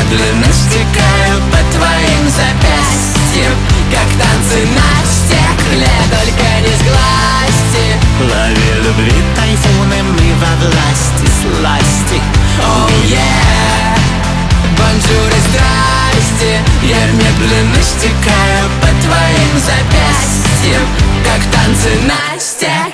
медленно стекаю по твоим запястьям, как танцы на стекле, только не сглазьте. Лови любви тайфуны, мы во власти сласти. Oh yeah, бонжур и здрасте. Я медленно стекаю по твоим запястьям, как танцы на стекле.